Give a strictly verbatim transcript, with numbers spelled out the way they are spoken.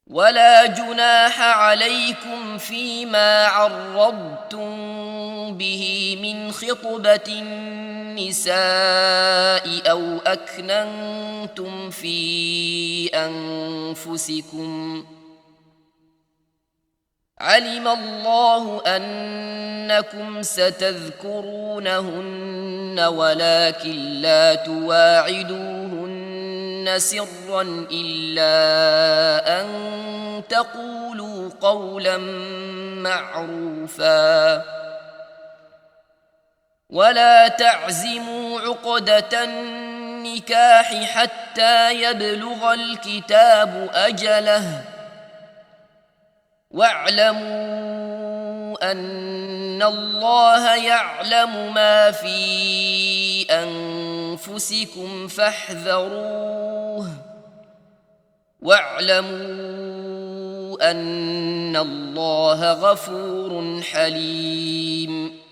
ولا جناح عليكم فيما عرضتم به من خطبة النساء أو أكننتم في أنفسكم علم الله أنكم ستذكرونهن ولكن لا تواعدوهن سرا إلا أن تقولوا قولا معروفا ولا تعزموا عقدة النكاح حتى يبلغ الكتاب أجله واعلموا أن الله يعلم ما في أنفسكم فاحذروه واعلموا أن الله غفور حليم